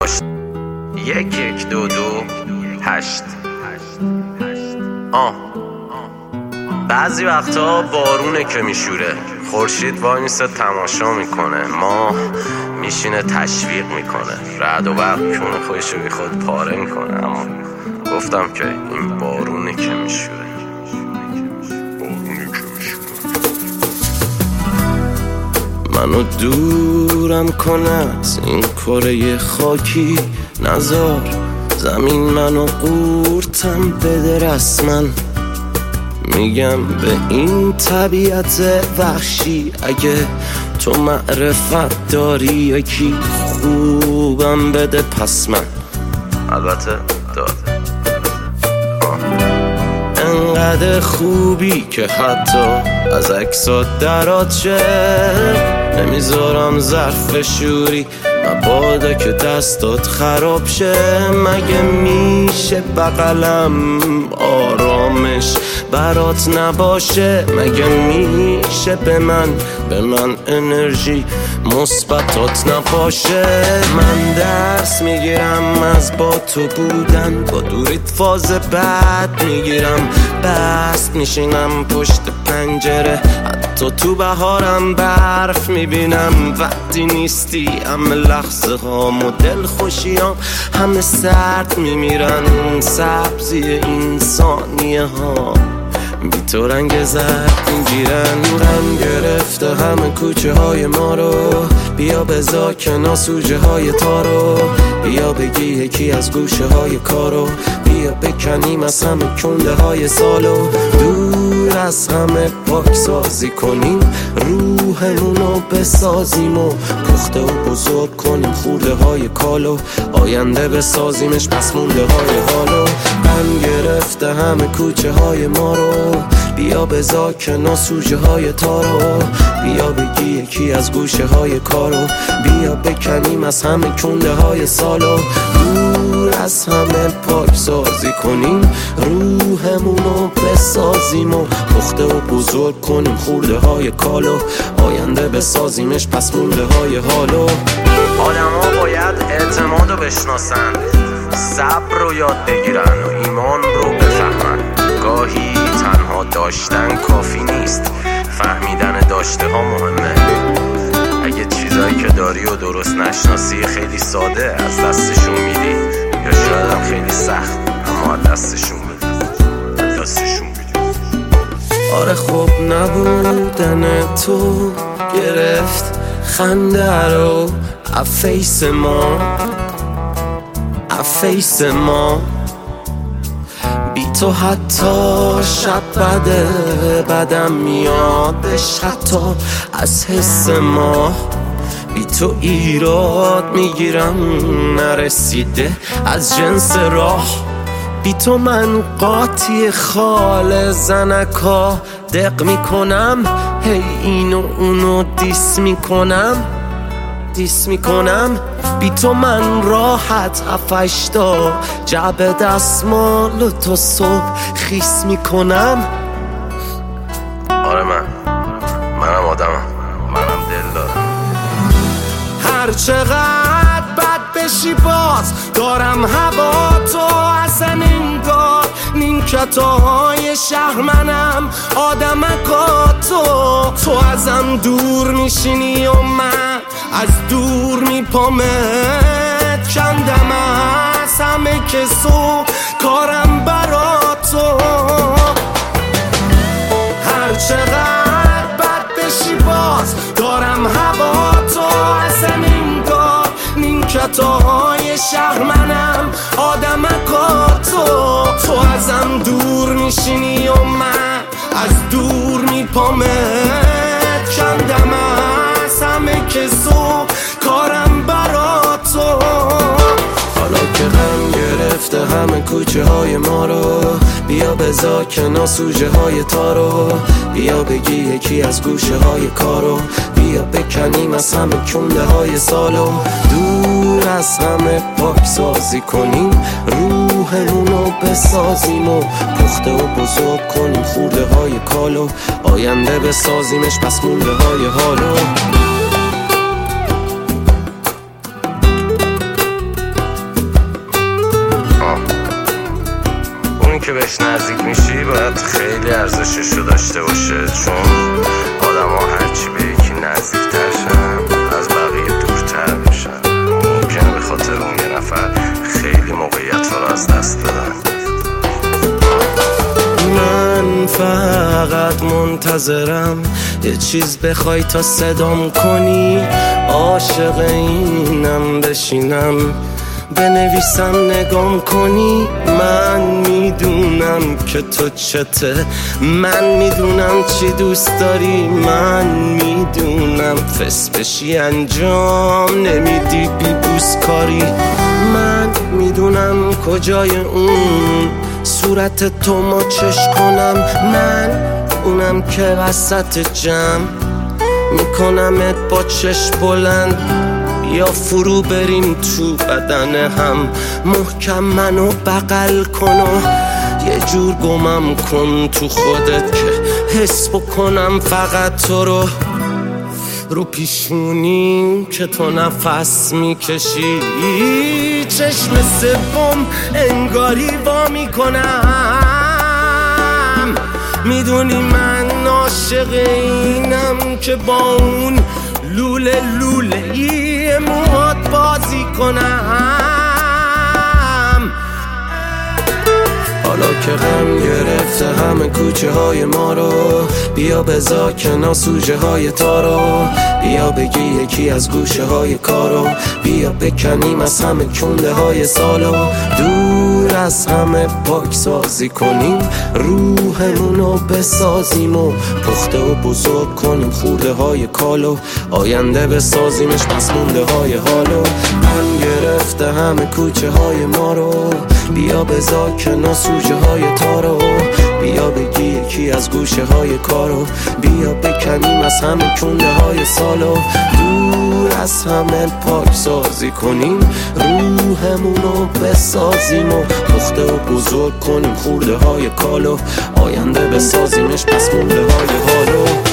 باش 1122 بعضی وقتا بارونه که میشوره، خورشید وای میسته تماشا میکنه، ماه میشینه تشویق میکنه، رعد و برق کونه خودشو بی خود پاره میکنه. اما گفتم که این بارونه که میشوره. منو دورم کن از این کره خاکی، نزار زمین منو قورتم بده رسما. میگم به این طبیعت وحشی اگه تو معرفت داری یکی خوبم بده پس من البته داده انقدر خوبی که حتی از عکسات درات شه. نمیذارم ظرف شوری مبادا که دستات خراب شه. مگه میشه بغلم آرامش برات نباشه؟ مگه میشه به من انرژی مثبتات نباشه؟ من درس میگیرم از با تو بودن، با دوریت فاز بد میگیرم، بست میشینم پشت پنجره، حتی تو بهارم برف میبینم. وقتی نیستی همه لحظه ها مدل خوشیام همه سرد میمیرن، سبزی این ثانیه ها بی تو رنگ زرد میگیرن. غم گرفته همه کوچه های ما رو، بیا بذار کنار سوژه های تارو، بیا بگی یکی از گوشه های کارو، بیا بکنیم از همه کنده های سالو، دور از همه پاک سازی کنیم روحمونو بسازیم و پخته و بزرگ کنیم خورده های کالو، آینده بسازیمش پس مونده های حالو. غم گرفته همه کوچه های ما رو، بیا بذار کنار سوژه های تارو، بیا بگی یکی از گوشه های کارو، بیا بکنیم از همه کنده های سالو، دور از همه پاک سازی کنیم روحمونو بسازیم و پخته و بزرگ کنیم خورده های کالو، آینده بسازیمش پس مونده های حالو. آدم ها باید اعتماد رو بشناسن، صبر رو یاد بگیرن و ایمان رو بفهمن. گاهی تنها داشتن کافی نیست، فهمیدن داشته ها مهمه. اگه چیزایی که داری و درست نشناسی خیلی ساده از دستشون میدی، یا شاید هم خیلی سخت اما از دستشون میدی. آره خب نبودن تو گرفت خنده رو افیس ما، بی تو حتی شب بدم میادش حتی از حس ما. بی تو ایراد میگیرم نرسیده از جنس راه، بی تو من قاطی خال زنکا دق میکنم، هی اینو اونو دیس میکنم. بی تو من راحت هفشتا جعب دستمال تو صبح خیس میکنم. آره منم آدمم، منم دل دارم. هر چقدر بد بشی باز دارم هوا تو، اصلا انگار نیمکتای شهر منم آدمکا تو ازم دور میشینی و من از دور میپامت کندم از همه کسو کارم برا تو. هر چقدر بد بشی باز دارم هوا تو، اصلا انگار نیمکتای شهر منم آدمکا تو ازم دور میشینی و من از دور میپامت کندم از همه کسو کارم برا تو. حالا که غم گرفته همه کوچه های ما رو، بیا بذار کنار سوژه های تارو، بیا بگی یکی از گوشه های کارو، بیا بکنیم از همه کنده های سالو، دور از همه پاک سازی کنیم روحمونو بسازیم و پخته و بزرگ کنیم خورده های کالو، آینده بسازیمش پس مونده های حالو. بهش نزدیک میشی باید خیلی ارزششو داشته باشه، چون آدم ها هرچی به یکی نزدیکتر شن از بقیه دورتر میشن. ممکنه به خاطر اون یه نفر خیلی موقعیت ها رو از دست بدن. من فقط منتظرم یه چیز بخوای تا صدام کنی، عاشق اینم بشینم بنویسم نگام کنی. من میدونم که تو چته، من میدونم چی دوست داری، من میدونم فس بشی انجام نمیدی بی بوس کاری. من میدونم کجای اون صورت تو ماچش کنم، من اونم که وسط جمع میکنمت با چشم بلند، یا فرو بریم تو بدن هم محکم منو بغل کن و یه جور گمم کن تو خودت که حس بکنم فقط تو رو پیشونی که تو نفس میکشی. چشم سوم انگاری وا میکنم، میدونی من عاشق اینم که با اون لوله لوله یه موهات بازی کنم. حالا که غم گرفته همه کوچه های ما رو، بیا بذار کنار سوژه های تارو، بیا بگی یکی از گوشه های کارو، بیا بکنیم از همه کنده های سالو، دور از همه پاک سازی کنیم روحمونو بسازیم و پخته و بزرگ کنیم خورده های کالو، آینده بسازیمش پس مونده های حالو. من گرفته همه کوچه های ما رو، بیا بذار کنار سوژه های تارو، بیا بگی یکی از گوشه های کارو، بیا بکنیم از همه کنده های سالو، دور از همه پاک سازی کنیم روحمونو بسازیم و پخته و بزرگ کنیم خورده های کالو، آینده بسازیمش پس مونده های حالو.